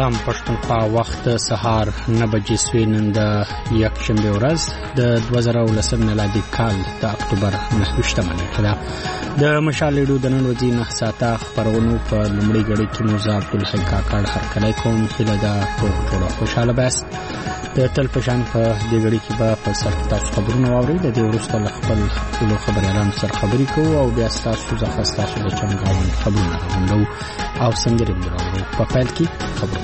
سلام پښتونخوا وخت سهار 9 بجې سوي نن د یکشنبه ورځ د 2019 میلادي کال د اکتوبر 9 نیټه ده. د مشال ریډیو د نن ورځې 9 ساعته خبرونو په لومړۍ غړي کې موزه عبدالحی کاکړ هرکلی کوم. هیله ده ټول خوشاله بست. د تل پشان په دې غړي کې به په سر تاسو خبرونه واورئ. د دې وروسته خپل ټول خبريالان سره خبرې کوو او بیا تاسو ځخه تاسو د چمګاون خبرونه راوړو او سندرې راوړو. په پیل کې خبرونه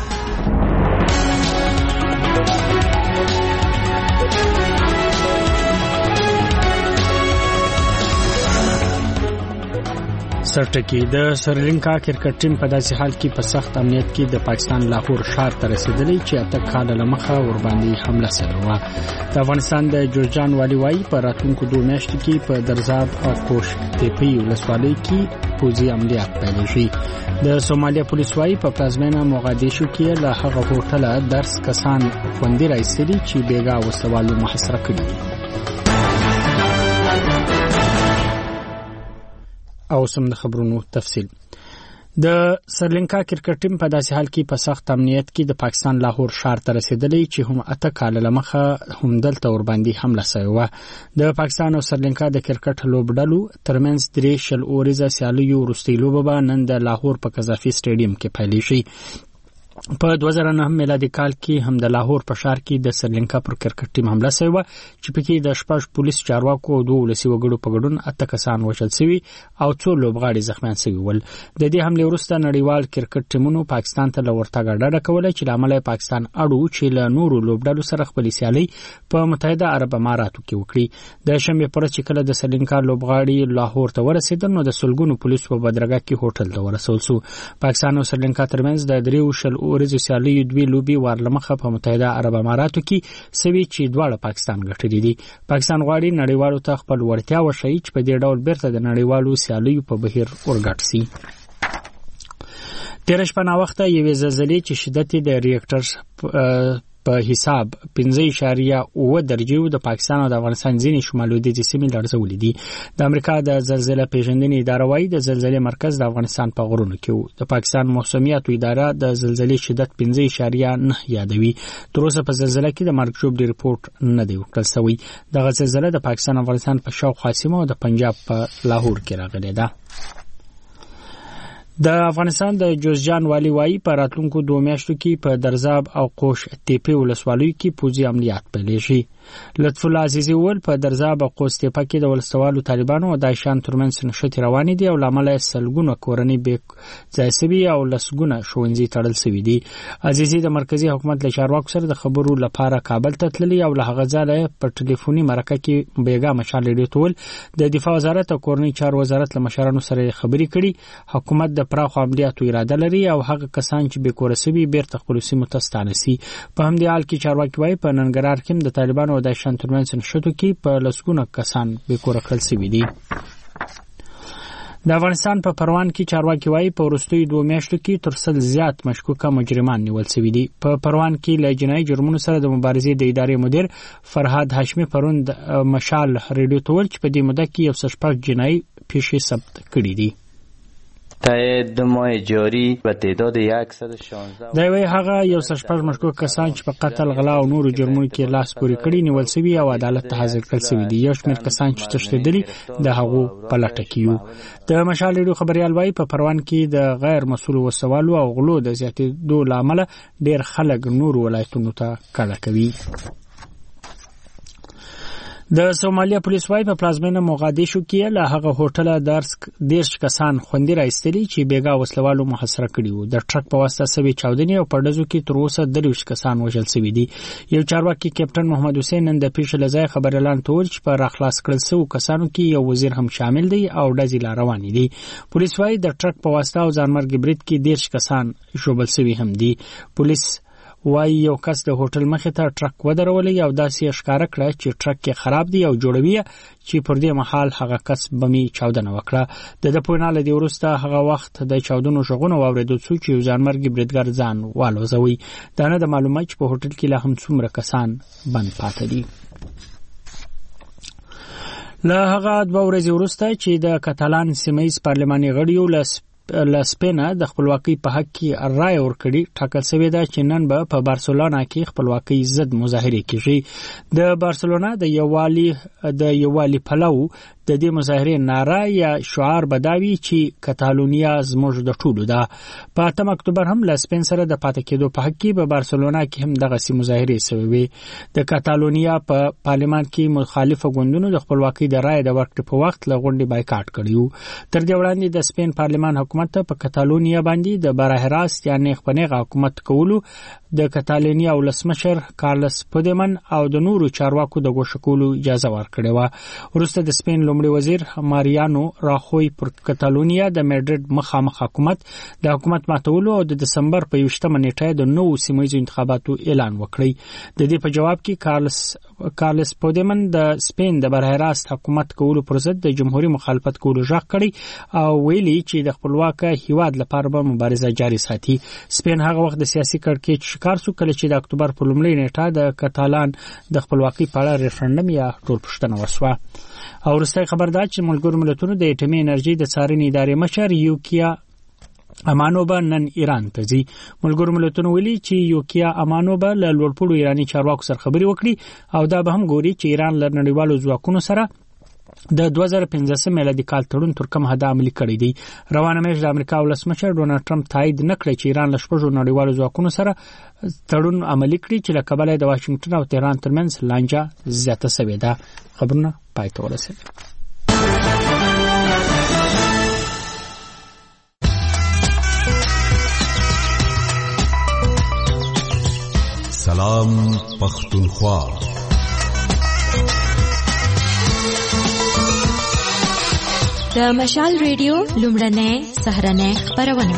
سرټکی د سریلانکا کرکټ ټیم په داسې حال کې په سخت امنیت کې د پاکستان لاهور ښار ته رسیدلی چې اته کاله لمخه ورباندې حمله شوې و. د افغانستان د جوزجان والي وايي په راتلونکو 2 میاشتو کې په درزاب او کوش تیپی ولسوالۍ کې پوځي عملیات پیل شي. د سومالیا پولیس وايي په پلازمینه موغادیشو کې له هغه هوټله درس کسان خوندي راځي چې بیګا وسوالو محاصره کړي. او سم د خبرونو تفصیل. د سریلانکا کرکټ ټیم په داسې حال کې په سخت امنیت کې د پاکستان لاهور ښار ته رسیدلی چې هم اته کال لمخه هم دلته ورباندې حمله شوې و. د پاکستان او سریلانکا د کرکټ لوبډلو ترمنځ 3 شل اوريزه سیالیو وروستۍ لوبه به نن د لاهور په قذافي سټیډیم کې پیل شي. په 2009 میلادي کال کې هم د لاهور په ښار کې د سریلانکا پر کرکټ ټیم حمله شوې و چې پکې د شپږ پولیس چارواکو او 2 ولسي وګړو په ګډون اته کسان وژل شوي او 2 لوبغاړي زخمیان شوي ول. د دې حمله وروسته نړیوال کرکټ ټیمونو پاکستان ته لورتګ ډاډه کوله چې لامل پاکستان اړو چې له نورو لوبډلو سره خپل سیالي په متحده عرب اماراتو کې وکړي. د شنبه پر چې کله د سریلانکا لوبغاړي لاهور ته ورسېدل نو د سلګونو پولیس په بدرګه کې هوټل ته ورسول شو. پاکستان او سریلانکا ترمنځ د 3 شل اوريزه سیالي دوی لوبي ورلمخه په متحده عرب اماراتو کې سوي چې دواړه پاکستان ګټلې دي. پاکستان غواړي نړیوالو ته خپل ورتیا وښيي چې په دې ډول بیرته د نړیوالو سیالیو په بهیر ورګټ شي. تیر شپه نا وخت یوې زلزلې چې شدت د ریاکټر په حساب 5.9 درجه د پاکستان او د افغانستان ځینې شمال لویدیځ سیمې لړزولې دي. د امریکا د زلزلې پیژندنې اداره وايي د زلزلې مرکز د افغانستان په غرونو کې و. د پاکستان موسمیاتو اداره د زلزلې شدت 5.9 یادوي. تر اوسه په زلزلې کې د مرګ ژوبل ریپورت نه دی ورکړل شوی. د زلزلې د پاکستان او افغانستان په شاوخوا سیمو او د پنجاب په لاهور کې راغلې ده. د افغانستان د جوزجان والي وايي په راتلونکو 2 میاشتو کې په درزاب او کوش تیپی ولسوالۍ کې پوځي عملیات پیل شي. لطف الله عزیزی ول په درزاب او کوش تیپی کې د ولسوالو طالبانو او داعشان ترمنځ نښتې روانې دي او لامل سلګونه کورنۍ به ځایسوي او لسګونه ښوونځي تړل شوي دي. عزیزی د مرکزی حکومت له چارواکو سره د خبرو لپاره کابل ته تللی او له هغه ځایه په ټلیفوني مرکه کې بیګا مشال ریډیو تول د دفاع وزارت او کورنۍ چارو وزارت له مشرانو سره خبرې کړي. حکومت د پراخ عملیاتو اراده لري او هغه کسان چې به کورسوي بیرته خپل سیمو ته ستانه سي. په همدې حال کې چارواکي وايي په ننګرهار کې د طالبانو او داعشان ترمنځ نښتو کې په لسګونه کسان به کور کړل شوي دي. د افغانستان په پروان کې چارواکي وايي په وروستیو 2 میاشتو کې تر 100 زیات مشکوکه مجرمان نیول شوي دي. په پروان کې له جنایي جرمونو سره د مبارزې د ادارې مدیر فرهاد هاشمي پرون د مشال ریډیو تول چې په دې موده کې 106 جنایي پیښې ثبت کړي دي. تا 2 ماه جاری و تعداد 116 دا وی هغه 116 مشکوک کسان چې په قتل غلا او نورو جرمونو کې لاس پورې کړي نیول شوي او عدالت ته حاضر کړل شوي دي. یو شمېر کسان چې تښتېدلي د هغو په لټه کې یو. د مشال ریډیو خبريال وايي په پروان کې د غیر مسؤل وسوالو او غلو د زیاتېدو لامل ډېر خلک نور ولایتونو ته کډه کوي. د سومالیا پولیس وايي په پلازمینه موغادیشو کې له هغه هوټله درس کسان خوندي راځي چې بیګا وسلوالو محاصره کړي وو. د ټرک په واسطه سوي چاودنې او پردزو کې تر اوسه 30 کسان وژل شوي دي. یو چارواکي کیپټن محمد حسین نن د پیښې لځای خبر اعلان تور چې په راخلاص کړل شو کسانو کې یو وزیر هم شامل دی او ډزې لا روان دي. پولیس وايي د ټرک په واسطه او ځانمرګ برید کې 30 کسان ژوبل شوي هم دي. پولیس وايي یو کس د هوټل مخې ته ټرک ودرولې او داسې ښکارا کړه چې ټرک کې خراب دی او جوړوي چې پر دې محل هغه کس بمي چاودنه وکړه. د پویناله دی ورسته هغه وخت د چاودنو شغونه واوریدل څو چې ځانمرګي بریدګر ځان والوځوي. دا نه د معلومات چې په هوټل کې لا هم څومره کسان بند پاتې دي. له هغه 2 ورځې وروسته چې د کاتالان سیمه‌ییز پارلماني غړیو له لسپین د خپلواکۍ په حق کې رائے ورکړي ټاکل شوی دا چې نن به په بارسلونا کې خپلواکۍ ضد مظاهره کیږي. د بارسلونا د یووالي پلو د دې مظاهره ناره یا شعار بداوي چې کاتالونیا زموږ د ټولو ده. په 8 اکتوبر هم لسپین سره د پاتې کېدو په حق کې په بارسلونا کې هم دغه سي مظاهره شوې. د کاتالونیا په پارلمان کې مخالف ګوندونو د خپلواکۍ د رائے د ورکړې په وخت لغونډي بایکاټ کړیو. تر دې وړاندې د سپین پارلمان حکومت په کاتالونیا باندې د بره راست یا نیغ په نیغه حکومت کولو د کاتالونیا ولسمشر کارلس پودمن او د نورو چارواکو د ګوښه کولو اجازه ورکړې و. وروسته د سپین لومړي وزیر ماریانو راخوی پر کاتالونیا د میډرډ مخامخ حکومت د حکومت ماتولو او د دسمبر په 28 نیټه د نوو سیمایي انتخاباتو اعلان وکړی. د دې په جواب کې کارلس پودمن د سپین د بره راست حکومت کولو پر ضد د جمهوریت مخالفت کولو ژغ کړی او ویلي چې د خپلواک هیواد لپاره به مبارزه جاري ساتي. سپین هغه وخت د سیاسي کړکېچ شکار شو کله چې د اکتوبر په لومړۍ نیټه د کاتالان د خپلواکۍ په اړه ریفرندم یا ټولپوښتنه وشوه. او وروستی خبر دا چې ملګرو ملتونو د اټومي انرژي د څارنې ادارې مشر یوکیا امانوبه نن ایران ته ځي. ملګرو ملتونو ویلي چې یوکیا امانوبه له لوړپوړو ایراني چارواکو سره خبرې وکړي او دا به هم ګوري چې ایران له نړیوالو ځواکونو سره د 2015 میلادي کال تړون تر کوم حد عملي کړی دی. روانه میاشت د امریکا ولسمشر ډونالد ټرمپ تایید نکړي چې ایران له شپږو نړیوالو ځواکونو سره تړون عملي کړي چې له کبله د واشنگټن او تهران ترمنځ لانجه زیاته شوې ده. خبرونه پای ته ورسېدل. سلام پختونخوا. د مشال ریډیو لومړنۍ سهارنۍ خبرونه.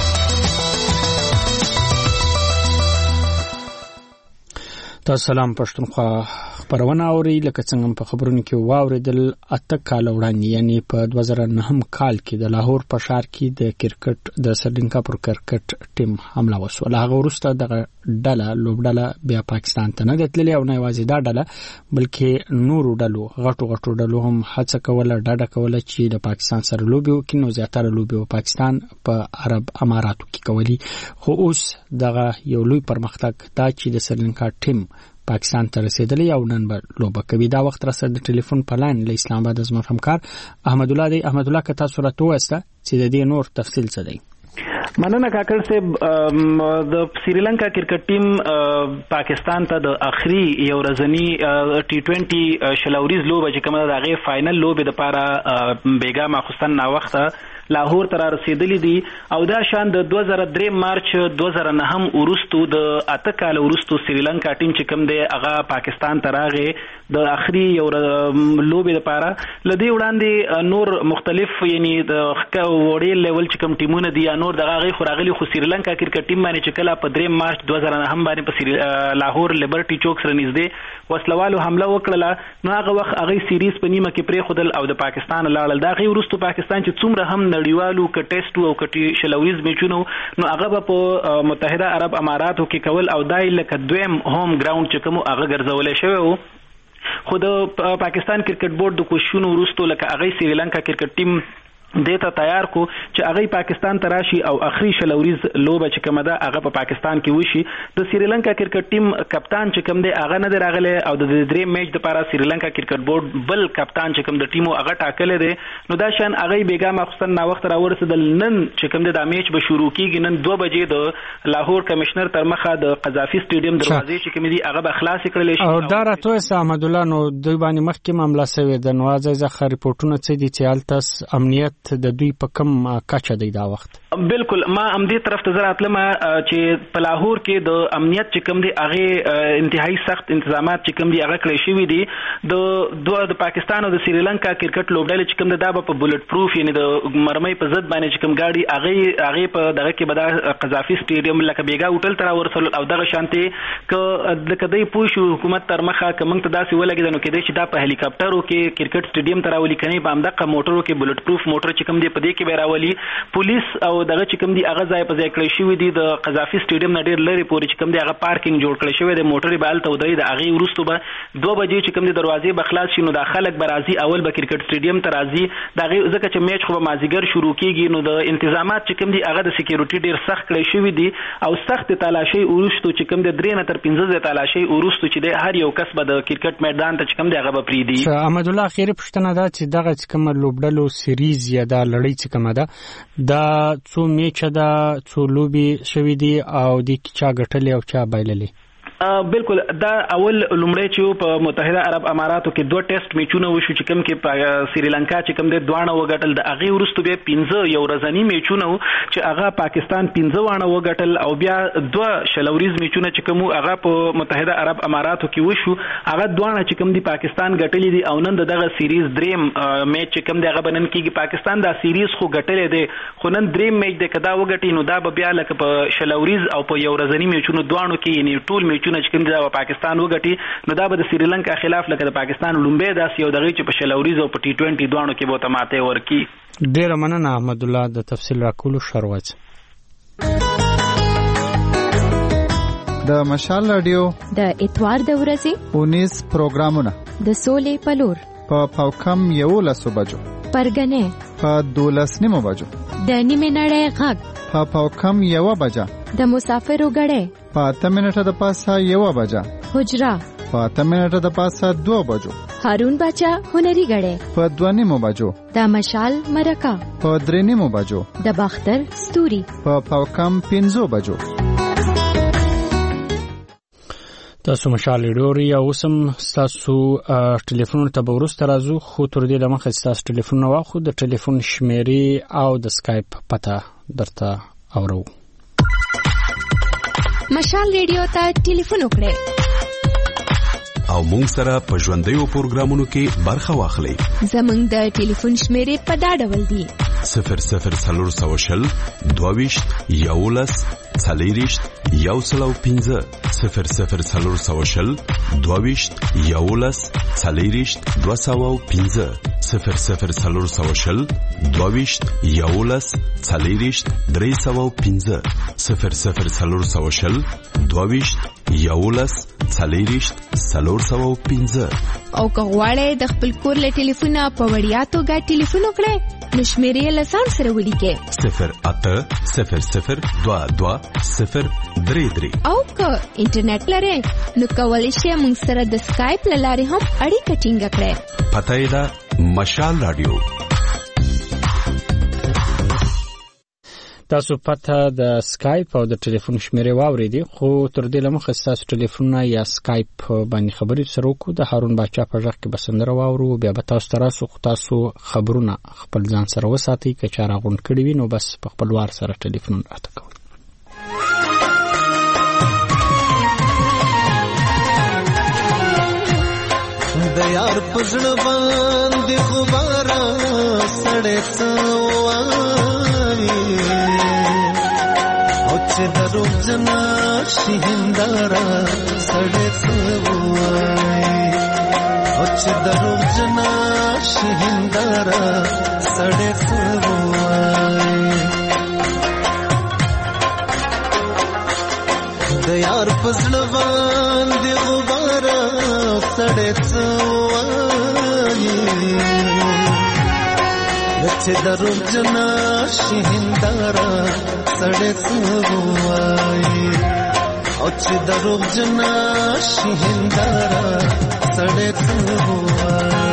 تاسو سلام پښتونخوا خبرونه اوري. لکه څنګه په خبرونو کې واوریدل 8 کال وړاندې یعنی په 2009 کال کې د لاهور په ښار کې د کرکټ د سرلنکا پر کرکټ ټیم حمله وشوه. هغه وروسته د ډله لوبډله بیا پاکستان ته نه تللې او نه یوازې دا ډله بلکې نورو ډلو غټو ډلو هم هڅه کوله ډاډه کوله چې د پاکستان سره لوبي وکړي. نو زیاتره لوبي په پاکستان په عرب اماراتو کې کوي. خو اوس دغه یو لوی پرمختګ دا چې د سرلنکا ټیم پاکستان ته رسیدلی او نن به لوبه کوي. دا وخت را سره د ټلیفون په لاین له اسلام آباد از همکار احمد الله دی. احمد الله که تاسو راته وایسته چې د دې نور تفصیل څه دی؟ مننه کاکړ صاحب. د سریلانکا کرکټ ټیم پاکستان ته د اخري یو ورځنی T20 شلوريز لوبه چې کومه د هغه فائنل لوبه د پاره بیګا ماخستان نا وخته لاهور ته رسیدلی دي او دا شان د 2003 مارچ 2009 ورستو د 8 کال ورستو سریلانکا ټیم چې کوم دی هغه پاکستان ته راغی د اخري یو لوبه د پاره لدی وړاندې نور مختلف یعنی د وړي لیول چې کوم ټیمونه دي نور دغه غي خوراغلی خو سریلانکا کرکټ ټیم باندې چې کله په 3 مارچ 2009 باندې په لاهور لیبرټي چوک سره نږدې وسلوالو حمله وکړه نو هغه وخت هغه سیریز په نیمه کې پرې خودل او د پاکستان لاړل. دا غي ورستو پاکستان چې څومره هم نړیوالو ک ټیسټ او ک شلوریز میچونو نو هغه په متحده عرب اماراتو کې کول او دای لکه دویم هوم ګراوند چې کوم هغه ګرځولې شوی وو. خو د پاکستان کرکټ بورډ د کوششونو وروسته لکه هغه سریلانکا کرکټ ټیم دیتا تیار کو چې هغه پاکستان ته راشي او اخري شلوریز لوبه چې کومه ده هغه په پاکستان کې وشي. د سریلانکا کرکټ ټیم کپتان چې کوم دی هغه نه راغله او د درې میچ لپاره سریلانکا کرکټ بورډ بل کپتان چې کوم د ټیمو هغه ټاکل دي. نو دا شان هغه بیګا مخصن نا وخت را ورسېدل. نن چې کوم دی د میچ به شروع کیږي نن 2 بجې د لاهور کمشنر تر مخه د قذافي سټیډیم دروازې چې کوم دی هغه به خلاص کړل شي. او دا راته احمد الله نو دوی باندې مخکې معاملې شوې د نوازه ځخه ریپورتونه څه دي چې التاس امنیت د دوی په کم کچه دی دا وخت؟ بالکل ما امدې طرف ته زراتلم چې په لاهور کې د امنیت چې کوم دی هغه انتهایی سخت انتظامات چې کوم دی هغه کړی شوی دي. د پاکستان او د سریلانکا کرکټ لوبډلې چې کوم دا په بولټ پروف یعنی د مرمۍ په ضد باندې چې کوم گاډي هغه په دغه کې به قذافي سټیډیم لکه بیګا هوټل تر ورسول او دغه شانتي ک د کدی پوښو حکومت تر مخه کوم ته داسې ولګیدنو کې چې دا په هلیکاپټرو کې کرکټ سټیډیم تر ولي کني په امدغه موټرو کې بولټ پروف موټر موټر چې کوم دی په دې کې بیراولي پولیس او دغه چې کوم دی هغه ځای په ځای کړی شوی دی د قذافي سټیډیم نه ډیر لري پورې چې کوم دی هغه پارکینګ جوړ کړی شوی دی موټر به الته ودرې د هغه ورستو به 2 بجې چې کوم دی دروازې به خلاص شي نو د خلک به راځي اول به کرکټ سټیډیم ته راځي دغه ځکه چې میچ خو به مازیګر شروع کیږي نو د انتظامات چې کوم دی هغه د سکیورټي ډیر سخت کړی شوی دی او سخت تلاشي ورستو چې کوم دی 3 نه تر 15 تلاشي ورستو چې دی هر یو کس به د کرکټ میدان ته چې کوم دی هغه به پریدي احمد الله اخیری پښتنه دا چې دغه کوم لوبډلو سیریز یا د لړۍ چې کومه ده دا څو میچ ده څو لوبي شوې دي او د چا ګټلې او چا بایللې بالکل دا اول لومړی چې په متحده عرب اماراتو کې 2 ټیسټ میچونه وشو چې کوم کې په سریلانکا چې کوم د دوانه وګټل د هغه ورستو به 15 یو ورځنی میچونه چې هغه پاکستان 15 وانه وګټل او بیا 2 شلوریز میچونه چې کوم هغه په متحده عرب اماراتو کې وشو هغه دوانه چې کوم دی پاکستان ګټلې دي او نن دغه سیریز دریم میچ چې کوم دی هغه بنن کېږي پاکستان دا سیریز خو ګټلې دی خو نن دریم میچ د کدا وګټي نو دا به بیا لکه په شلوریز او په یو ورځنی میچونو دوانو کې یعنی ټول میچ چې کوم د پاکستان وګټي نو دا به د سریلانکا خلاف لکه د پاکستان لومبه داسې یو دغه چې په شلوریز او په ټي 20 دوانو کې به تماته ورکی ډیر مننه احمد الله د تفصیل راکولو شروعات د مشال رادیو د اتوار د ورځې 19 پروګرامونه د سولې پلور په پاوکم 11 بجو پرګنې په 12 بجو د نیمه نړۍ غږ په پاوکم 1 بجه د مسافرو غړې په 8 منټه د پاسه 1 بجه حجرا په 8 منټه د پاسه 2 بجو هارون بچا هنري غړې په 2 بجو د مشال مرکه په 3 بجو د باختر ستوري په پاوکم 15 بجو تاسو مشال ډوري او سم تاسو ټلیفون ته ورسته راځو خو تر دې لمخه تاسو ټلیفون واخو د ټلیفون شمیرې او د سکایپ پته درته اورو مشال ریډیو ته ټلیفون وکړئ او مونږ سره په ژوندیو پروګرامونو کې برخه واخلئ زمونږ د ټلیفون شمیرې په دا ډول دي 00 22 11 40 115 00 22 11 40 215 00 22 11 40 315 00 22 11 40 315 او کغواړې د خپل کور له ټلیفونه په وړیا توګه ټلیفون وکړئ نو شمیرې له ځان سره ولیکئ 0800 22 033 او که انټرنیټ لرئ نو کولی شئ موږ سره د سکایپ له لارې هم اړیکه ټینګه کړئ پته یې ده مشال رادیو تاسو پته د سکایپ او د ټلیفون شمیرې واوریدي خو تر دې لمخه تاسو ټلیفون یا سکایپ باندې خبرې سره وکړو د هارون باچا په ځخ کې بسندره واورو بیا به تاسو تراسو تاسو خبرونه خپل ځان سره وساتئ که چا راغون کړی وي نو بس په خپل وار سره ټلیفون راته کوئ د یار پزړ باندې خبره سړې څوای او چې درو جنا شهندارا سړې څوای او چې درو جنا شهندارا سړې څوای د یار پزړ باندې خبره سړې څوای چې درو جنا شهندارا سړې څوای او چې درو جنا شهندارا سړې څوای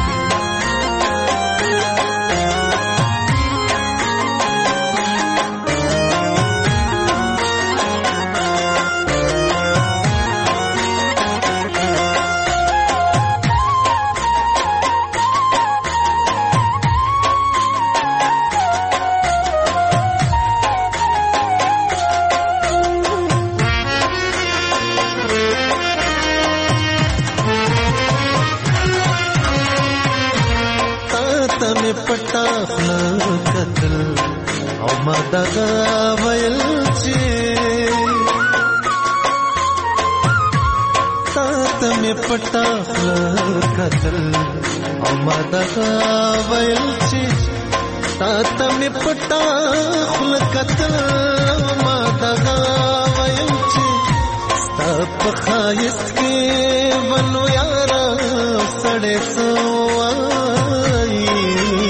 دغه ویل چې تاسو مې پټه کتل او ما دغه ویل چې تاته مې پټا خل کتل ما دغه ویم چې ستا په ښایست کې ونو یاره سړی څه وایي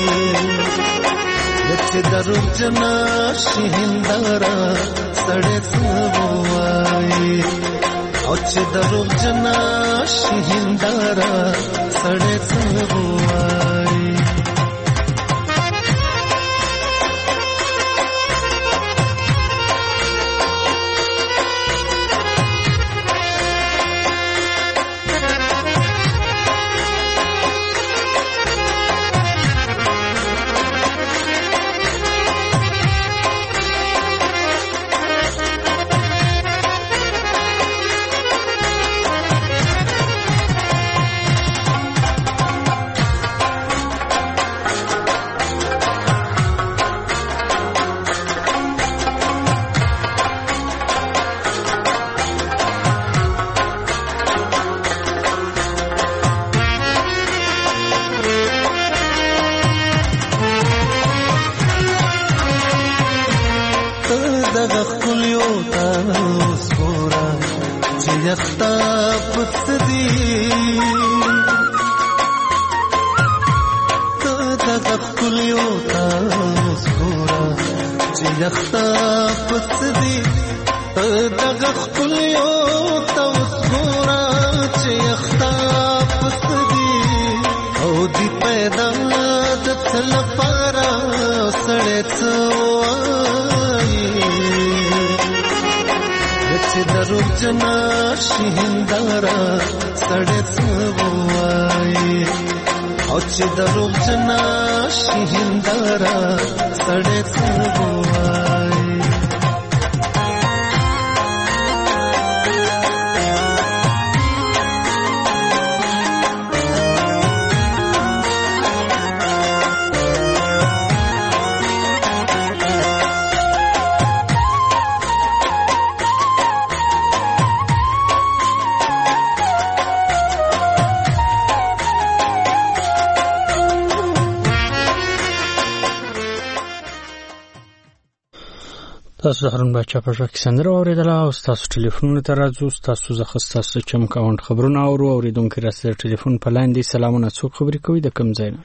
چې دروغجنه شي هنداره سړی څه وایي او چې دروغجنه شي هنداره سړی څه وایي تاسو د هارون باچا په ژبه کې سندره واورېدله او ستاسو ټلیفونونو ته راځو. ستاسو څخه ستاسو چمکاوند خبرونه اورو. اورېدونکي راسره ټلیفون په لاین دی. سلامونه، څوک خبرې کوي، د کوم ځای نه؟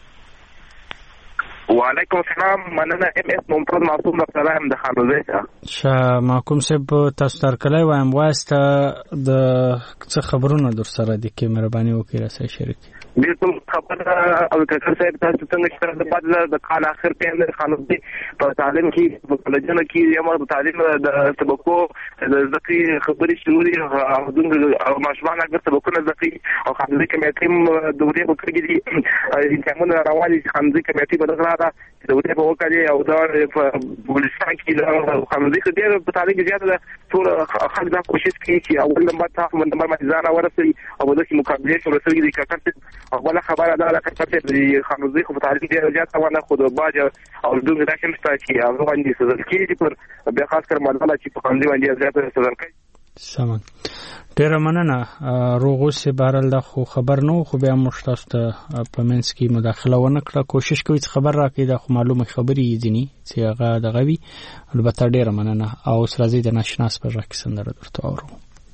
وعلیکم السلام، مننه. MS ممتاز معصوم ډاکټر هم د خانوزه شه محکوم صاحب، تاسو ترکلای وایم واسطه د څه خبرونه در سره دي کې مهرباني وکړئ راسره شریک. بالکل خبره او ډاکټر صاحب تاسو څنګه چې د بعد د کال اخر په اند خانوزه په تعلیم کې په کالجونو کې یو د تعلیم د سبقو د ذکر خبري شروع دي او د ماشومان اگر سبقونه ذکر او خانوزه کمیټې دورې وکړي دي انتمونه راوالي خانوزه کمیټې په دغه د دوی په وکړي او دا په بولستان کې د خانوزه کې ډېر په تعلیم کې زیاته ټول خلک دا کوشش کوي چې اول نمبر تاسو نمبر باندې ځان ورسوي او د مقابله سره ورسوي د کټر او خبره ده چې کټر د خانوزه په تعلیم کې زیاته ونه خو د باج او د دوی راکم ستاسي او باندې سره کې پر به خاص کر مدله چې په خانوزه باندې زیاته سره کوي. سمون ډیره مننه. روغوسه بهرال د خو خبر نو خو بیا مشتاست په منځ کې مداخله ونه کړه. کوشش کوي چې خبر راکړي د خو معلومه خبري دي چې هغه د غوي. البته ډیره مننه او سره زی د ناشناس په ځکه سندره درته اورو.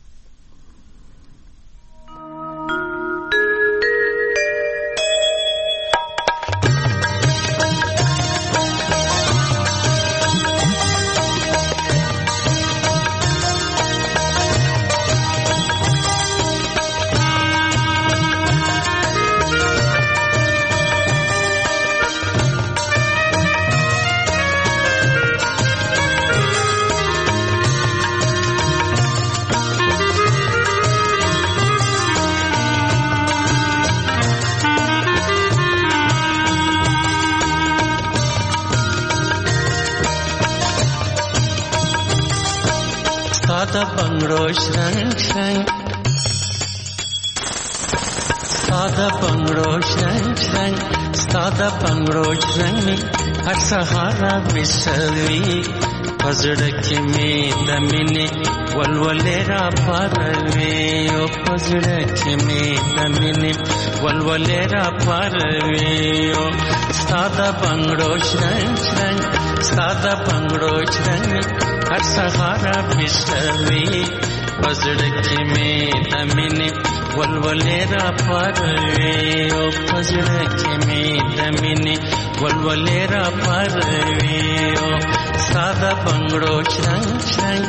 Sada bangro shrang shrang, sada bangro shrang shrang, sada bangro shrang mi har sahara misalvi پزړه کې مې د مینې ولولې را پاروي او پزړه کې مې د مینې ولولې را پاروي او ساده بنگړو شرنګ شرنګ ساده بنگړو شرنګ هر سهار بشوي پزړه کې مې د مینې ولولې را پاروي او پزړه کې مې د مینې ولولې را پاروي او ساده بنگړو شرنګ شرنګ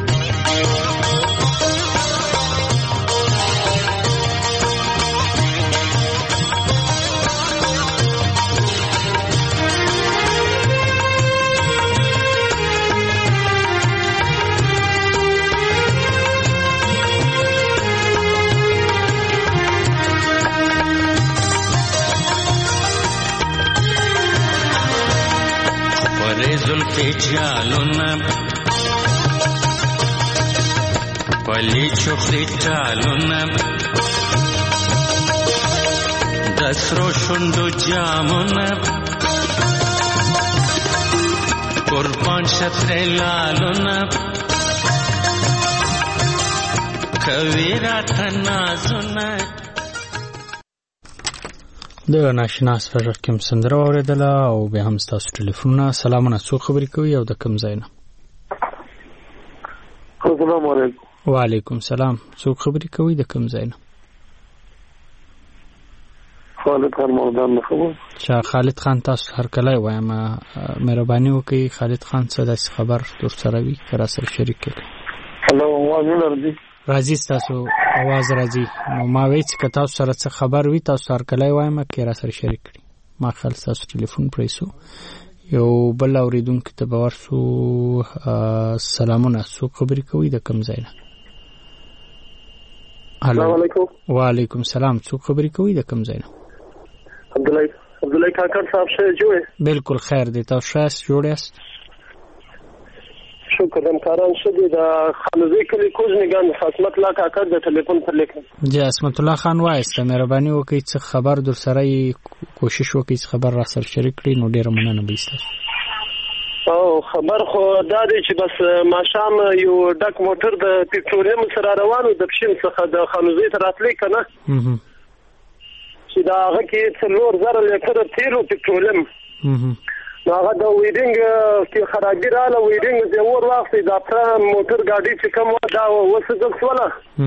زلفی جالونا پلی چوخی جالونا دسرو شندو جامونا قربان شتر لالونا کویرا تنازونا د ناشنا سفر کوم سندره اوریدله او به هم تاسو ټلیفونونه سلامونه څو خبرې کوي او د کوم ځای نه السلام علیکم وعلیکم سلام څو خبرې کوي د کوم ځای نه خالد خان مردان نه خبر چا خالد خان تاسو هر کله وایم مهرباني وکړئ خالد خان څه داسې خبر در سره وي که را سره شریک کړئ هلو وازونه راځي تاسو आवाज راځي نو ما وایي چې تاسو سره څه خبر وي تاسو هر کله وایم کې را سره شریک کړئ ما خپل تاسو ټلیفون پریسو یو بل اوریدونکو ته باور سو سلامونه سو خبرې کوي د کوم ځای نه السلام علیکم وعلیکم سلام سو خبرې کوي د کوم ځای نه عبدالله کاکر صاحب شه جوړه بالکل خیر دی تاسو شه جوړ یاست شکر همکاران شدی د خانوزی کلی کوزنګان حکمت الله کاکر د ټلیفون پر لیکل جی اسمت الله خان وایسته مهرباني وکړئ چې خبر در سره کوشش وکړئ چې خبر را سره شریک کړئ نو ډیره مننه به تاسو او خبر خو دا دی چې بس ماشام یو ډک موټر د پټرولیم سره روانو د پښین څخه د خانوزی تر راتلې کنه چې دا هغه کې 3000 لیټر تیلو پټرولیم هغه د ویډینګ کې خرابې رااله ویډینګ د اور وخت د افرا موټر ګاډي چې کوم دا وسګل سواله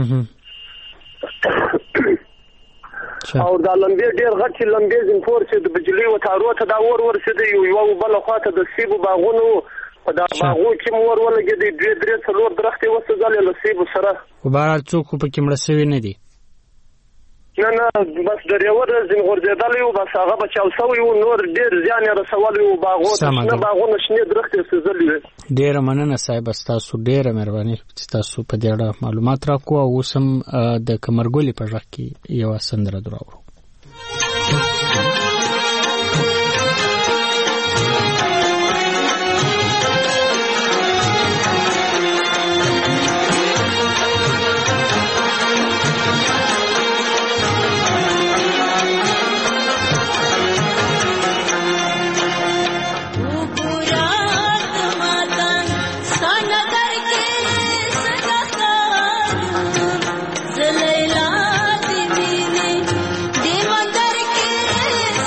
او دا لمبې ډېر غټ لمبې زنفور چې د بجلی و تارو ته دا اور ورسېد یو بل خواته د سیبو باغونو په دا باغو کې مور ولګېدې درې څلور درختې وسګل له سیبو سره خو بهرحال څوک په کې مړه شوي نه دي نه بس دریور زین غورځېدلی و بس هغه بچاو شوی و نور ډېر زیان یې رسولی و نه باغونه شنې درختې سوځلي وې ډېره مننه صاحب ستاسو ډېره مهرباني چې تاسو په دې اړه معلومات راکړو او اوس هم د کمرګلې په غږ کې یوه سندره دراوړو Zalay la di mine, di mandar ke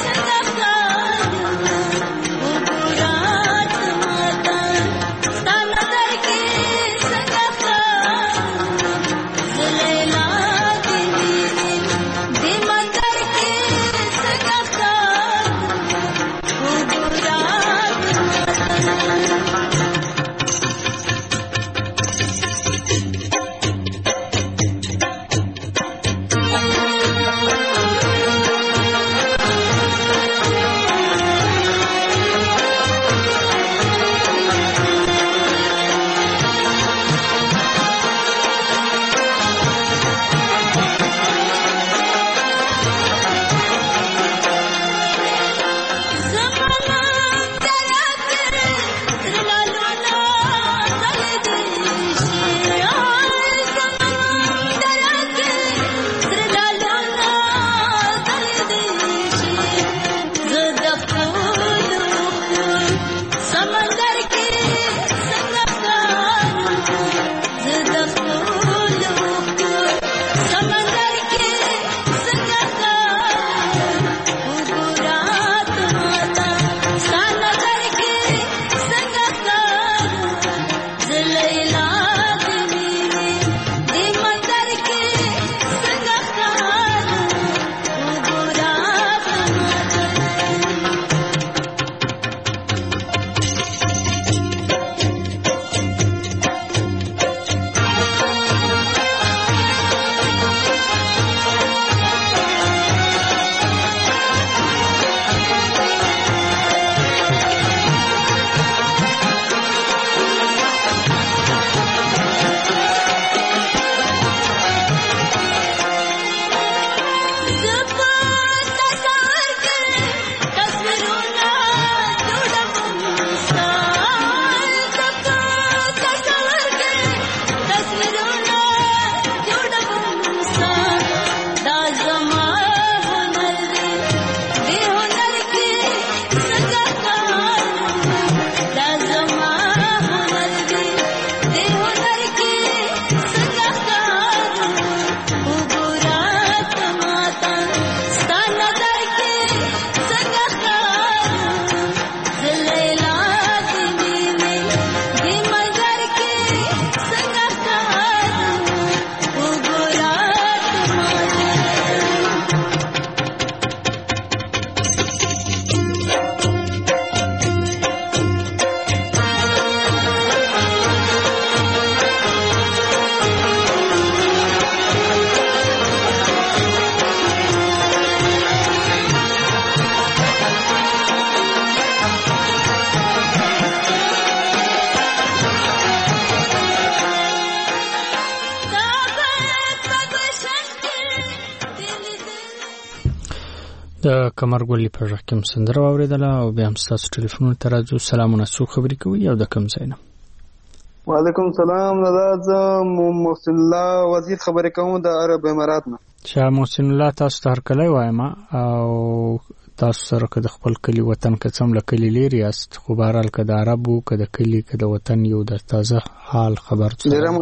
د کمرګولي په ژغ کې سندره واوریدله او بیا هم ستاسو ټلیفون ته راځو. سلامونه، څوک خبرې کوي او د کوم ځای نه؟ وعلیکم سلام، زه محسن الله وزیر خبرې کوم د عرب امارات نه. شاه محسن الله، تاسو ته هرکلی وایم او تاسو سره که د خپل کلی وطن که څوم له کلي لرې یاست، خو بهرحال که د عربو که د کلي که د وطن یو د تازه حال خبر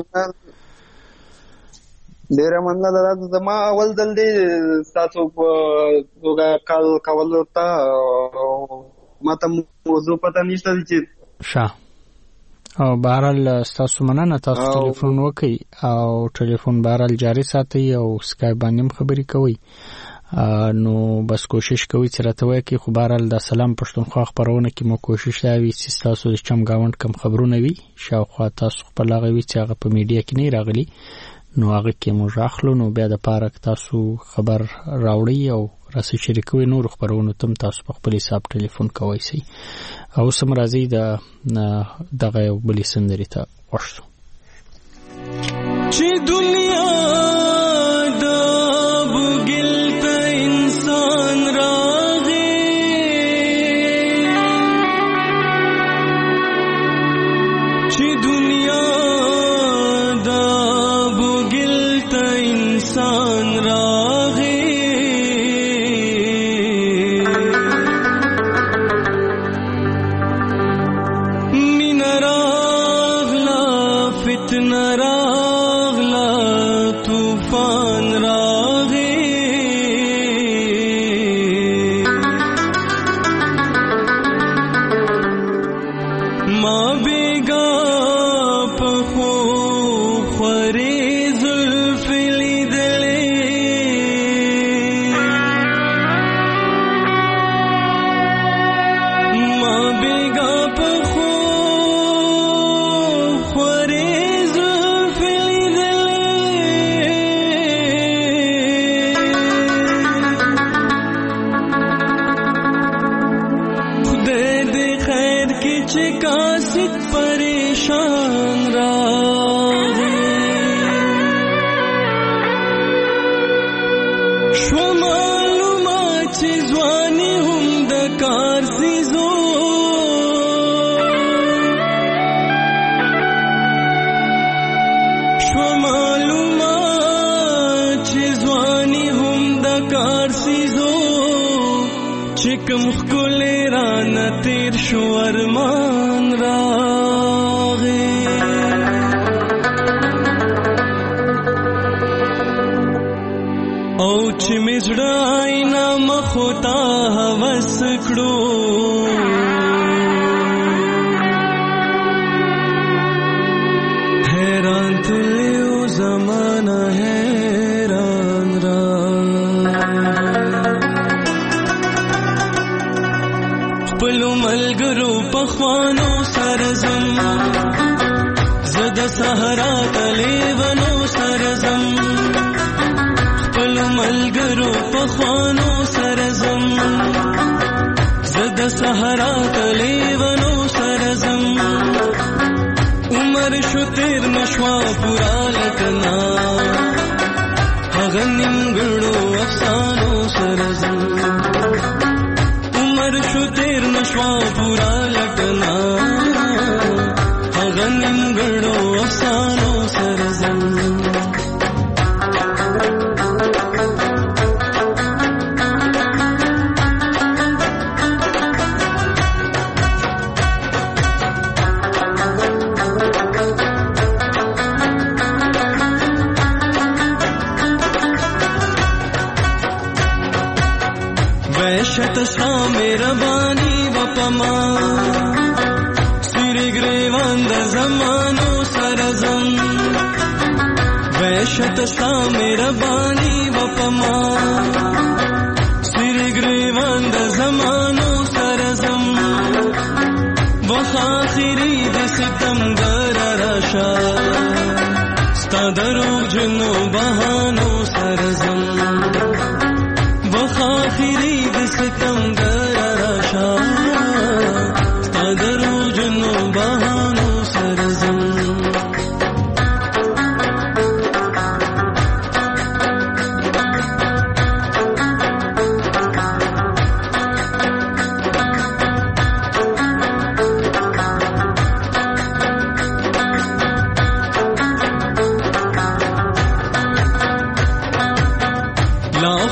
ډېره مننه ده. زما اول ځل دی ستاسو په توګه کال کولو ته، ما ته موضوع پته نشته چې ښه. او بهرحال ستاسو مننه، تاسو ټلیفون وکړئ او ټلیفون بهرحال جاري ساتئ او سکایپ باندې هم خبرې کوئ. نو بس کوشش کوي چې راته وایي کې، خو بهرحال د سلام پښتونخوا خپرونه کې مو کوشش دا وي چې ستاسو د چم ګاونډ کم خبرونه وي شاوخوا تاسو خپل هغه وي چې هغه په میډیا کې نه راغلي، نو هغه کې موږ اخلو. نو بیا د پاره تاسو خبر راوړئ او راسه شریکوي نور خبرونه تم تاسو په خپل حساب ټلیفون کوئ سي. او سم راځي د دغه بلی سندري ته وښو چې دنیا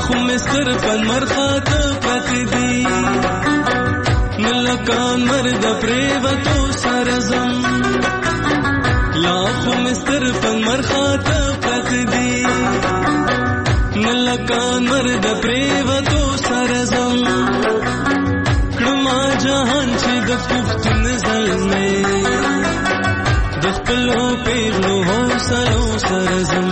خو مستر پنمر خاطه پرتدي ملکان مرد پریوتو سرزم لا خو مستر پنمر خاطه پرتدي ملکان مرد پریوتو سرزم کړما جهان چې د پښتون زلمه د خپلو پیغلو حوصلو سرزم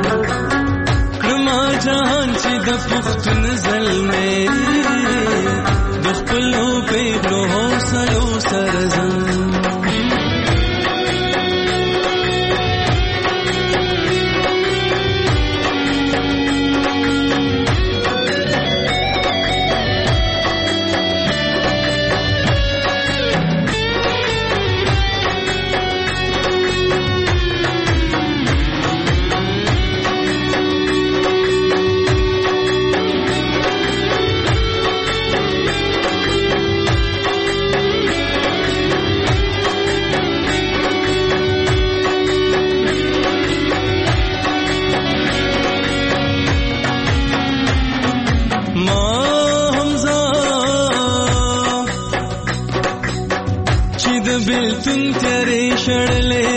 کړما جهان چې د پښتون زلمه د خپلو پیغلو حوصلو سرزم بیلتون تیرې شړلې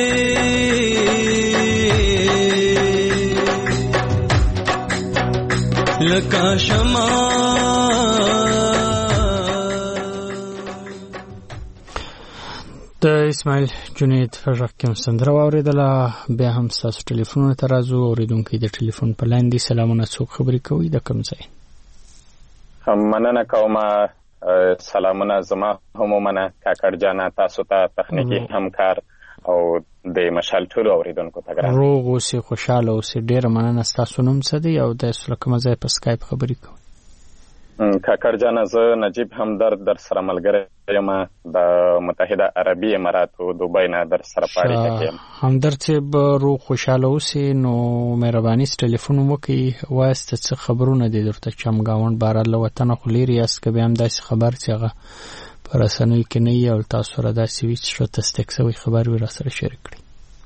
لکه شمع د اسماعیل جنید فشق کوم سندره واوریدله بیا هم تاسو ټلیفون ته راځو اوریدونکو د ټلیفون په لاندې سلامونه څوک خبرې کوي د کوم ځای مننه کوم سلامونه زما هم مننه کاکړ جانا تاسو ته تخنیکی همکار او د مشال ټولو اوریدونکو ته ګران روغ اوسئ خوشاله اوسئ ډیره مننه ستاسو نوم څه دی او د کوم ځای په سکایپ خبرې کوئ کاکړ جانا زه نجیب همدرد در سره ملګری یم د متحده عربي اماراتو دوبۍ نه در سره په اړیکه کې یم همدرد صاحب روغ خوشاله اوسئ نو مهرباني ټلیفون وکړئ وایسته څه خبرونه دي درته چمګاوند بهر له وطنه خو لرې یاست که بیا هم داسې خبر چې هغه په رسنیو کې نه وي او تاسو سره داسې وي چې تصدیق شوی خبر وي راسره شریک کړئ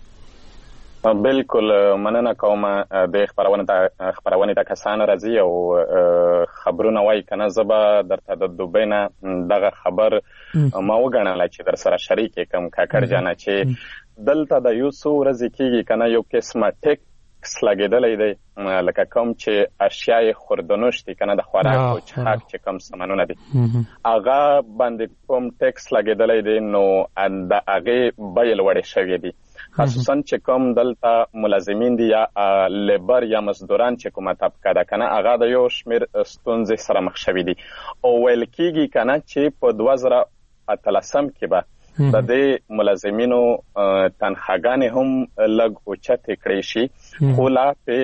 بالکل مننه کوم د خبرونې ته کسان راځي او خبرونه وایي که نه زه به درته د دوبۍ نه دغه خبر ما وګڼله چې در سره شریک یې کړم کاکړ جانه چې دلته د یو څو ورځې کېږي که نه یو قسمه ټیکس لګېدلی دی لکه کوم چې اشیای خوردنوش دي که نه د خوراک او څښاک چې کوم سامانونه دي هغه باندې کوم ټیکس لګېدلی دی نو د هغې بیې لوړې شوې دي خصوصا چې کوم دلته ملازمین دي یا لیبر یا مزدوران چې کومه طبقه ده که نه هغه د یو شمېر ستونزې سره مخ شوي دي او ویل کېږي که نه چې په 2018 کې به د دې ملازمینو تنخواګانې هم لږ اوچتې کړې شي خو لا پې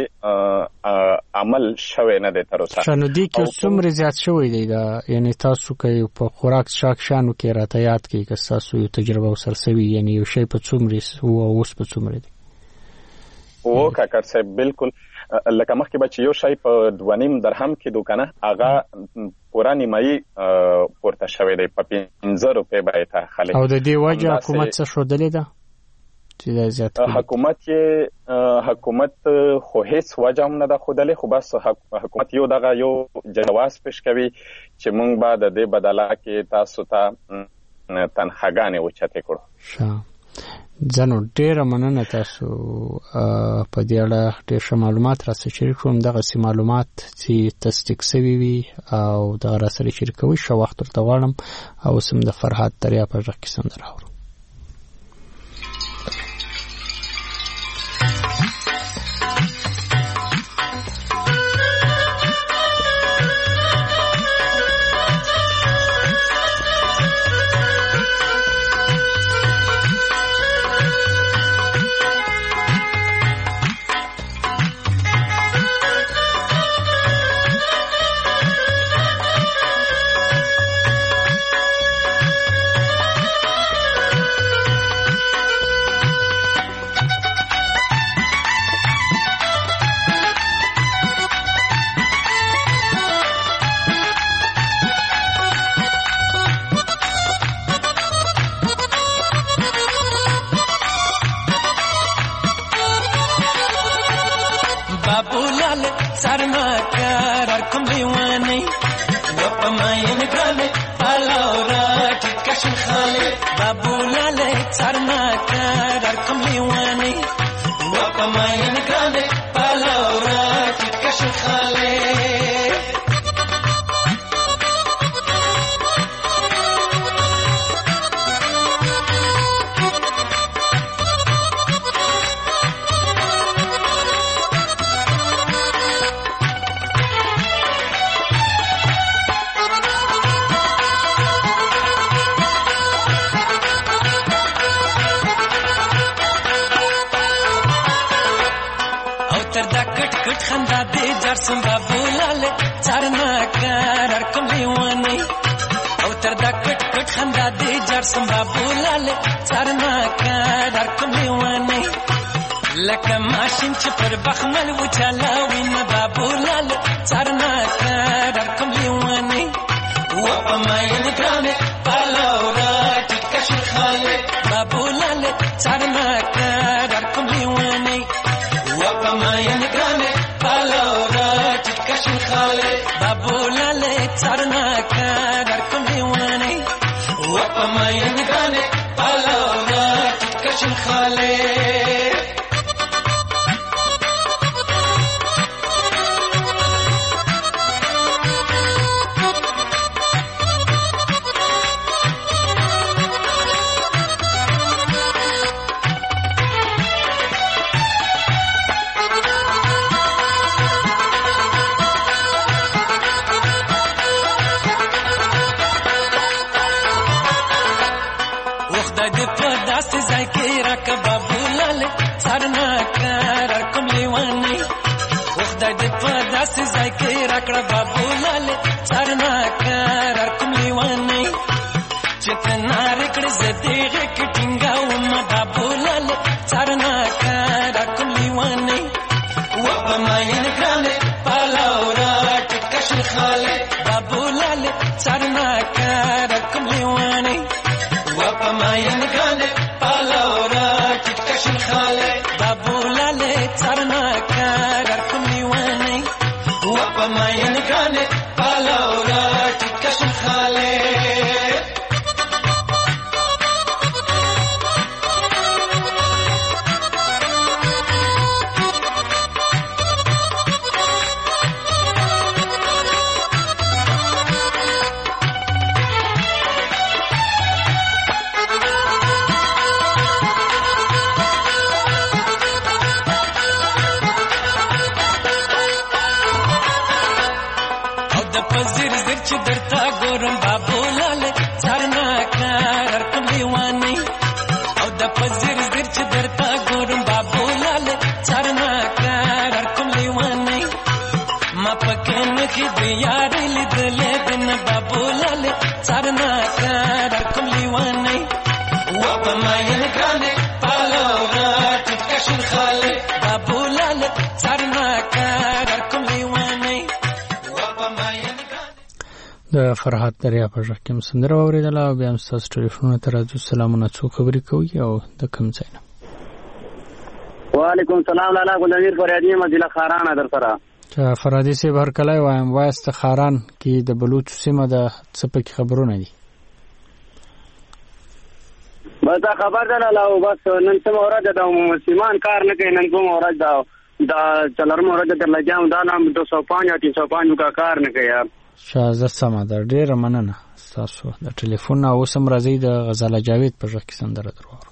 عمل شوی نه دی تر اوسه نو دې کې څومره زیات شوی دی یعنې تاسو که په خوراک څښاک شیانو کې راته یاد کړئ که ستاسو یو تجربه ورسره سوي یعنې یو شی په څومره و او اوس په څومره دی او کاکړ صاحب بالکل لکه مخکې به چې یو شی په 2.5 درهم کېدو که نه هغه پوره نیمایي پورته شوی دی په 15 روپۍ به یې ته خلک او د دې وجه حکومت څه ښودلې ده چې دا زیات حکومت خو هیڅ وجه هم نه ده ښودلې خو بس حکومت یو دغه یو جواز پیش کوي چې موږ به د دې بدله کې تاسو ته تنخواګانې اوچتې کړو ځنو ډیره مننه تاسو په دې اړه ډېر ښه معلومات راسره شریک کړم دغسې معلومات چې تصدیق شوي وي او دغه راسره شریکوئ ښه وخت ورته غواړم او اوس هم د فرهاد دریا په غږ کې سندره اورو کوم لیوانی و په ماین ګرانه پالورا ټکشن خاله بابو لاله څرنا کار کوم لیوانی و په ماین ګرانه پالورا ټکشن خاله خندا دې جر سم بابو لاله چارنا کار کوم لیوانی او تر دا کټ کټ خندا دې جر سم بابو لاله چارنا کار کوم لیوانی لکه ماشین چې پر بخمل و چلاوي نه بابو لاله چارنا کار کوم لیوانی و په ماین ګرانه پالورا ټکش خاله بابو لاله چارنا کار کوم لیوانی و په ماین ګرانه پالورا ټکشن خاله بابو لاله څرنا کار کوم لیوانی و په ماین ګرانه پالورا ټکشن خاله کړه بابو لاله څرنا کار کوم لیوانی چتنا رکړ زدیغه کټینګا وم بابو لاله څرنا کار کوم لیوانی و په ماین ګرانه پالورا ټکشن خاله بابو لاله څرنا کار کوم لیوانی و په ماین ګرانه پالورا ټکشن خاله بابو لاله څرنا کار کوم لیوانی و په ماین ګرانه پالورا ټکشن خاله د فرحات دریا په ژغ کې سندره واورېدله او بیا هم ستاسو ټلیفونونه ته راځو. سلامونه، څوک خبرې کوي او د کوم ځای نه؟ وعلیکم سلام لالا ګلامیر فریادي مزله خاران در سره. فرادي صاحب هرکلی وایم، وایست خاران کې د بلوچ سیمه د څه پکې خبرونه دي؟ بس خبر ده لالا، بس نن څه ورځ ده مسلمان کار نه کوي، نن کوم ورځ ده دا څلورم ورځ ده لګیام دا نام 205 یا 305 کا کار نه کوي یار. شازه سمه ده، ډېره مننه ستاسو د ټلیفون. اوس هم راځئ د غزاله جاوید په ژغ کې سندره درواورو.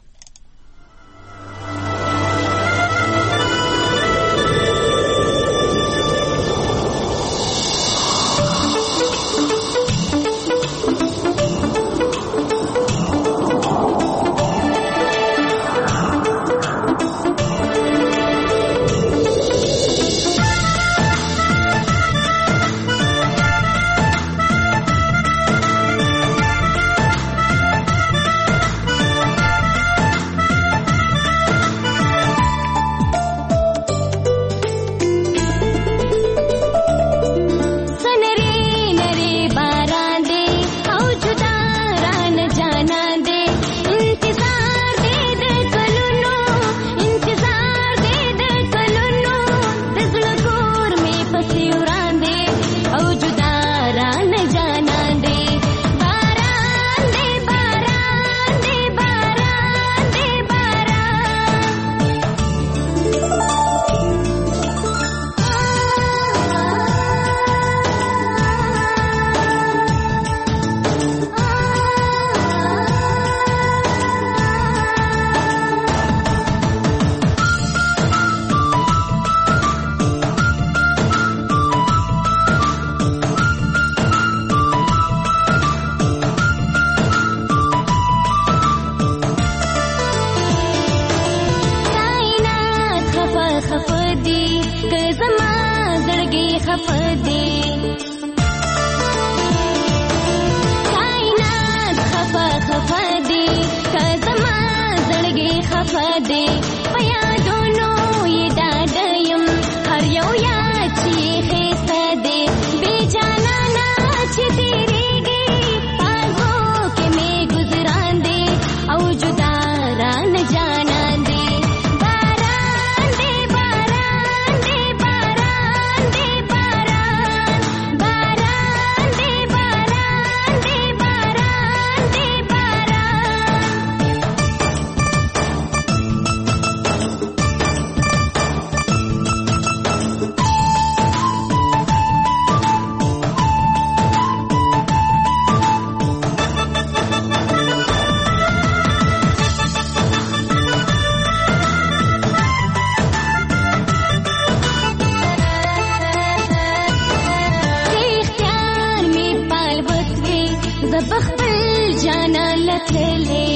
زبخل جانا لتلے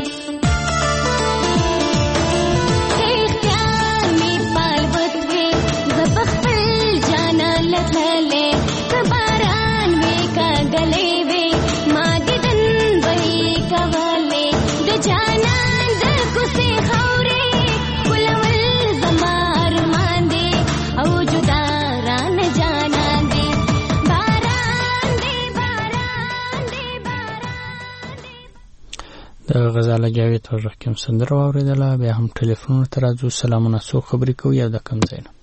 اختیار می پال وتوي زبخل جانا لتلے کباران وی کا گلے وی ما ددن وی کوالے د جانا د کوسي خوري ولول زمار ماندي او جدا ران جانا دي د غزاله جاوید په ژغ کې هم سندره واورېدله. بیا هم ټلیفونونه ته راځو. سلامونه، څوک خبرې کوي او د کوم ځای نه؟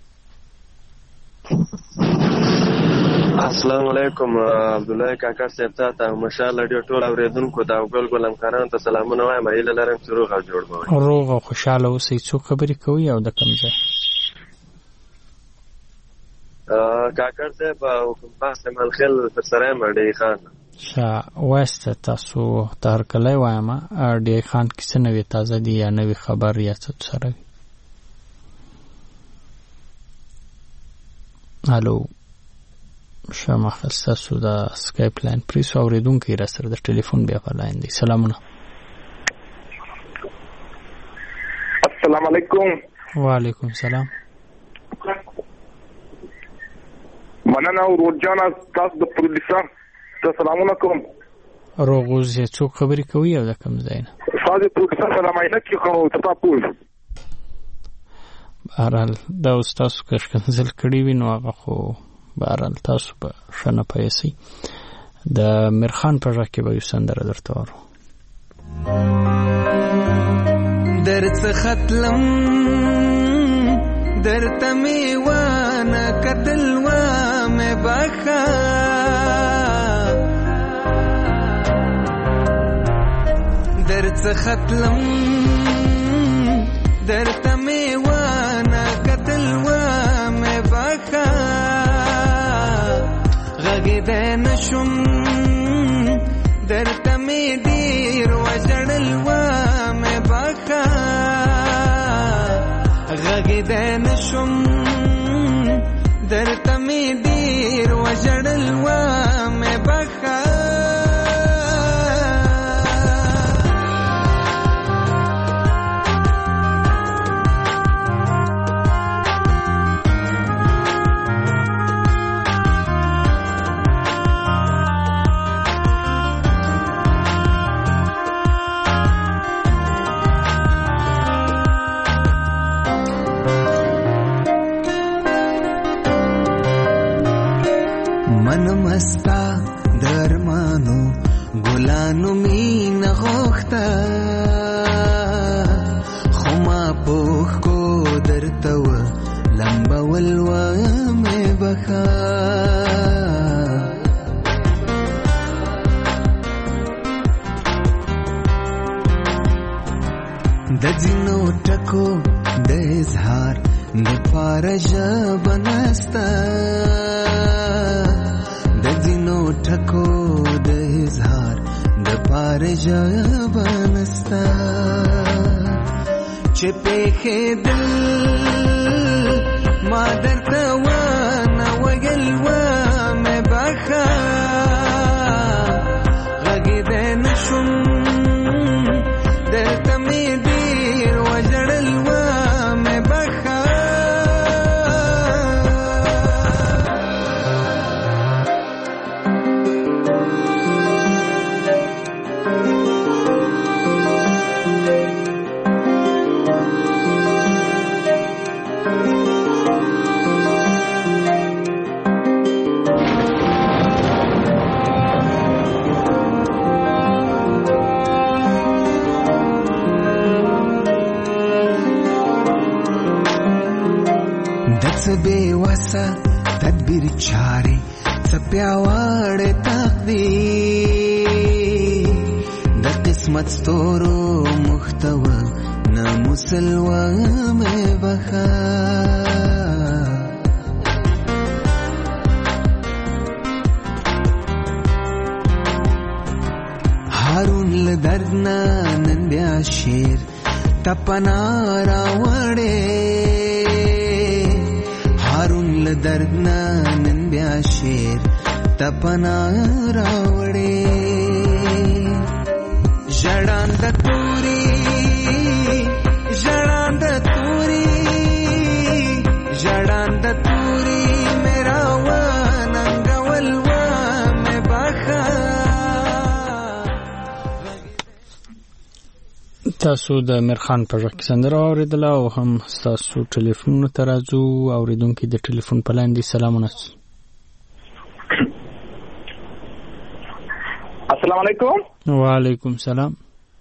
السلام علیکم. عبدالله کاکړ صاحب ته ماشاءالله ډېر ټول اورېدونکو ته او ګل همکارانو ته سلامونه وایم. هیله لرم چې روغ او جوړ به وئ. روغ او خوشحاله اوسئ. څوک خبرې کوي او د کوم ځای؟ کاکړ صاحب حکم پاس ملخیل پر سره یم ډی خان. وایسته تاسو ته هرکلی وایم. ډی خان کې څه نوې تازه دي یا نوې خبر یا څه سره وي؟ هلو شمخ ستاسو د سکایپ لاین پریسو اورېدونکی را سره د ټلیفون بیا په لاین دی. سلامونه. السلام علیکم. وعلیکم سلام. مننه ورور جان تاسو د پروډوسر ته سلامونه کوم. روغوز څوک خبرې کوي او د کوم ځای نه؟ تاسو پروډوسر سلام علیکم خو تاسو بهرحال دا اوس تاسو که ښکنځل کړي وي نو هغه خو بهرحال تاسو به ښه نه پیسئ. د میرخان په غږ کې به یو سندره درته وارو. درڅخه تلم درته مې وانه کتل وامې بخه درڅخه تلم درته مې وانه کتل وامې بخه غږېدی نشم درته مې ډېر وژړل وامې بخه غږېدی نشم درته مې ډېر وژړل وامې بخه مستا درمانو ګلانو مینه غوښته خو ما پوښ کو درته و لمبول وامې بخه د ځینو ټکو د اظهار د پاره ژبه نسته د ځینو ټکو د اظهار د پاره ژبه نسته چې پېښېدل ما درته ونه ویل وامې بخه غږېدی نشم درته مې ډېر وژړل وامې بخه بے وسه تدبیر چاري څپیاوړې تقدیر د قسمت ستورو محتوا نه مسلوه مې بخه هارون له درد نه نن بیا شیر تپنا راوړې درد نن بیا شیر تپنا راوړې ژړاند توري ژړاند توري ژړاند توري میرا وننګول و مې بخا. تاسو د میرخان په ژغ کې سندره اوریدله او هم تاسو ټلیفونونو ته راځو. اوریدونکي د ټلیفون په لاین دي. سلامونه. السلام علیکم. وعلیکم سلام.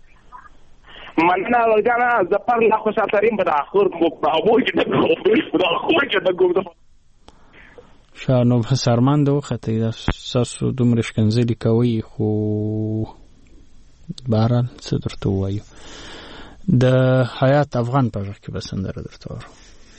مننه ورګانا زپر لا خوشا ترين بدا خور مقابو کې د خدا خو کې د ګوګ شانو سرمان دو خطه تاسو دومره شکنځلي کوي خو بهرحال څه درته وایو. د حیات افغان په ژغ کې به سندره درته وایو.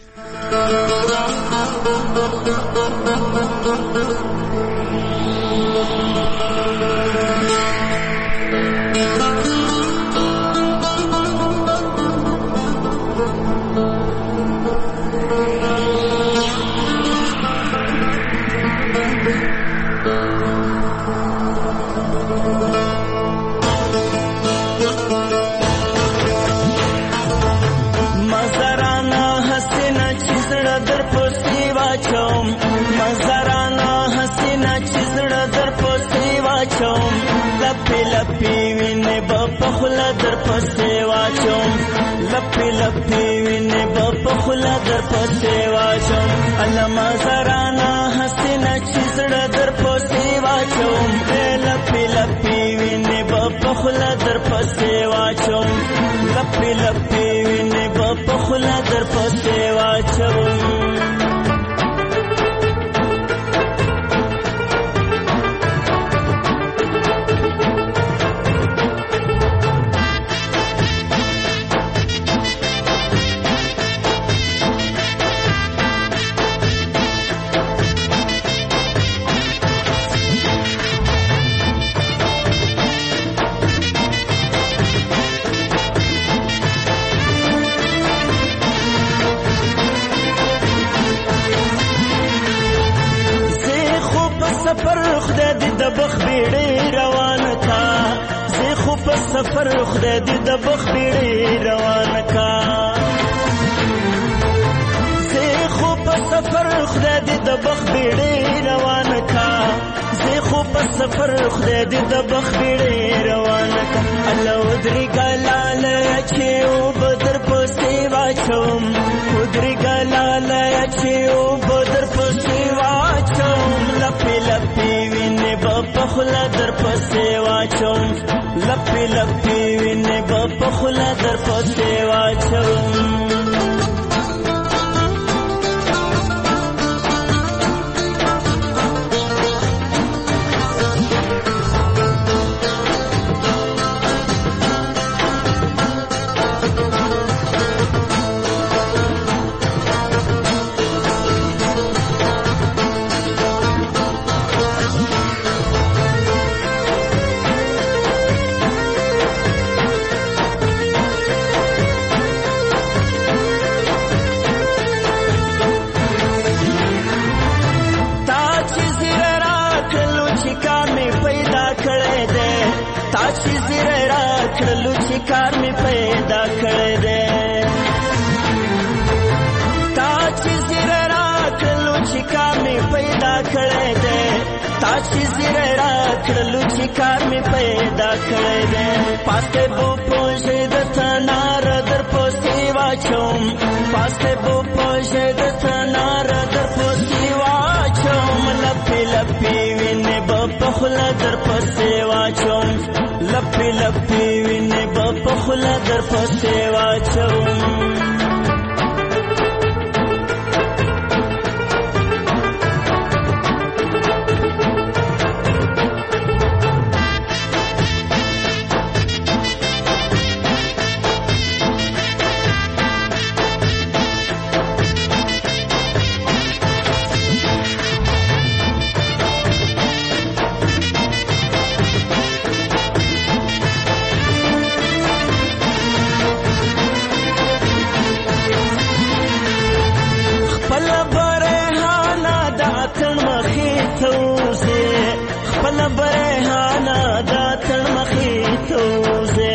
لپی وینې په خوله در پسې واچوم لپی لپی وینې په خوله در پسې واچوم علما زرانا حسینه چې زړه در پسې واچوم لپی لپی وینې په خوله در پسې واچوم لپی لپی وینې په خوله در پسې واچوم. سفر خدای دې د بخ بیړې روان کا زه خو په سفر خدای دې د بخ بیړې روان کا زه خو په سفر خدای دې د بخ بیړې روان کا الله ودري ګلال چې او بدر پسې واچوم ودري ګلال چې او بدر پسې واچوم لپی لپی وینې په خوله در پسې واچوم لپی لپی وینې په خوله در پسې واچوم. کار می پیدا کړی دی تا چې زیره راکړلو چې کار می پیدا کړی دی تا چې زیره راکړلو چې کار می پیدا کړی دی پاسته بو پوښې د تنار در پسې واچوم پاسته بو پوښې د تنار در پسې واچوم لپی لپی وینې په خوله در پسې واچوم لپی لپی وینې په خوله در پسې واچوم. خپل برهانا دا تن مخې توزه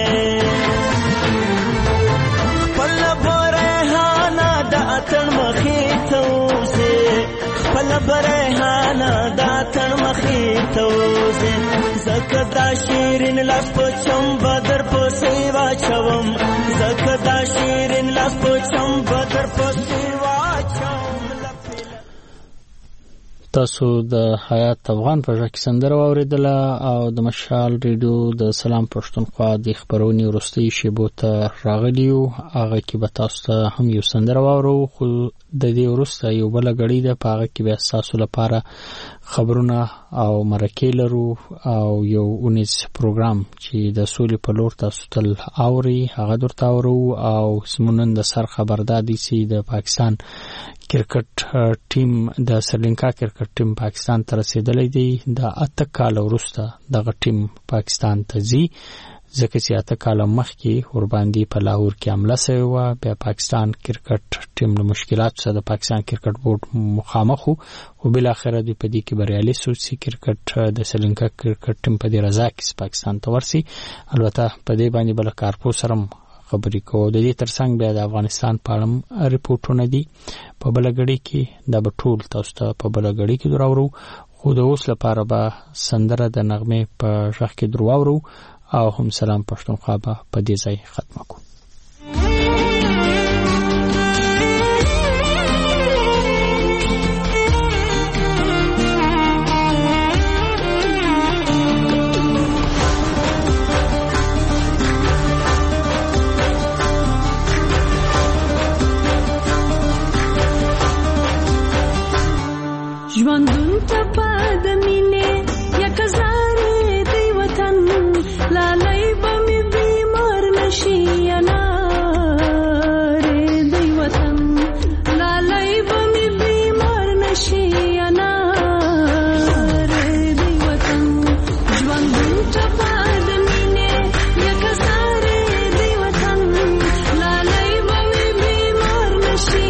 اتن مخې ته وځې زکه دا شیرین لاس په چم بدر پسې واچوم زکه دا شیرین لاس په چم بدر پسې واچوم. تاسو د حیات افغان په ژبه کې سندره واوریدله او د مشال ریډیو د سلام پښتونخوا د خبرونې وروستۍ شیبو ته راغلیو. هغه کې به تاسو ته هم یو سندره واورو خو د دې وروسته یو بل غړي ده په هغه کې به تاسو لپاره خبرونه او مرکې لرو او یو اونیز پروګرام چې د سولې په لور تاسو تل اوري هغه درته اورو او سمونن د سر خبرداري سي د پاکستان کرکټ ټیم د سریلانکا کرکټ ټیم پاکستان ته رسیدلی دی. د 8 کال وروسته دغه ټیم پاکستان ته ځي ځکه چې 8 کال مخکې ورباندې په لاهور کې حمله شوې و. بیا پاکستان کرکټ ټیم له مشکلاتو سره د پاکستان کرکټ بورډ مخامخ وو او بل اخر دوی په دې کې بریالي شو چې کرکټ د سریلانکا کرکټ ټیم په دې رضا کې پاکستان ته ورسي. البته په دې باندې بل کارپو سره خبرې کوو. د دې ترڅنګ بیا د افغانستان په اړه ریپورتونه دي په بلګړی کې د بټول تاسو ته په بلګړی کې دراورو خو د اوس لپاره به سندره د نغمه په ژغ کې دراورو او هم سلام پښتونخوا به په دې ځای ختمه کو. ژوندون ته پد مینه یک زاره دی وطن لالای بمی بیمار نشی اناره دی وطن لالای بمی بیمار نشی اناره دی وطن ژوندون ته پد مینه یک زاره دی وطن لالای بمی بیمار نشی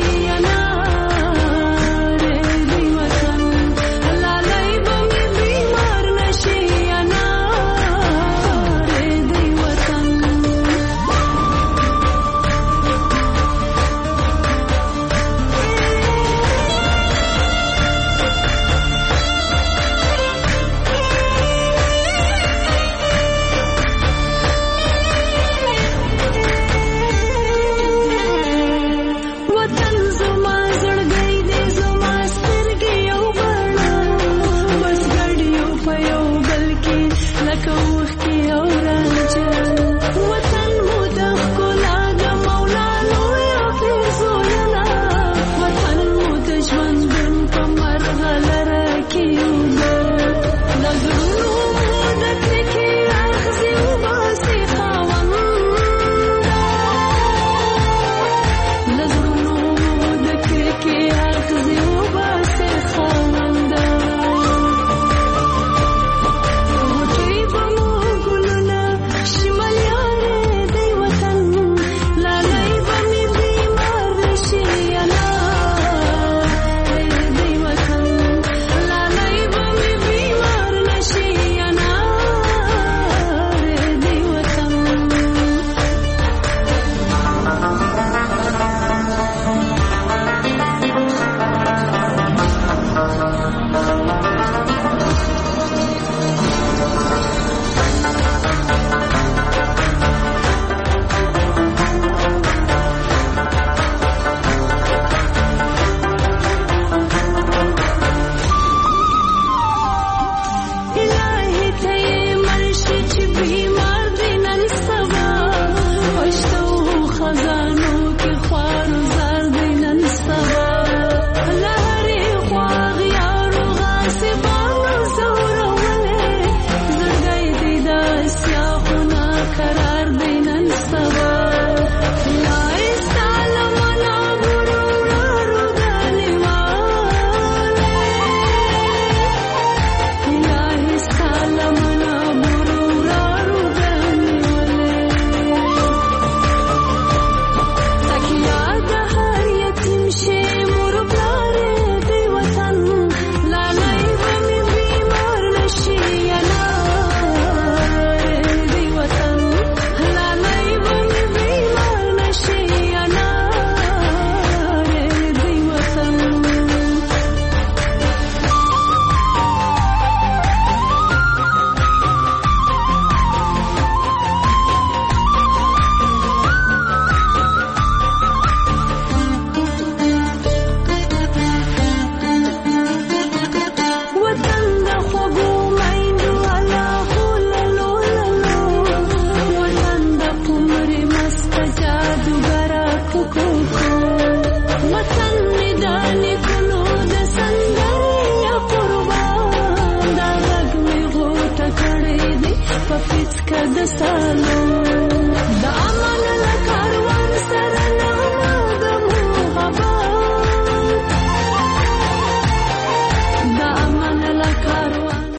سالو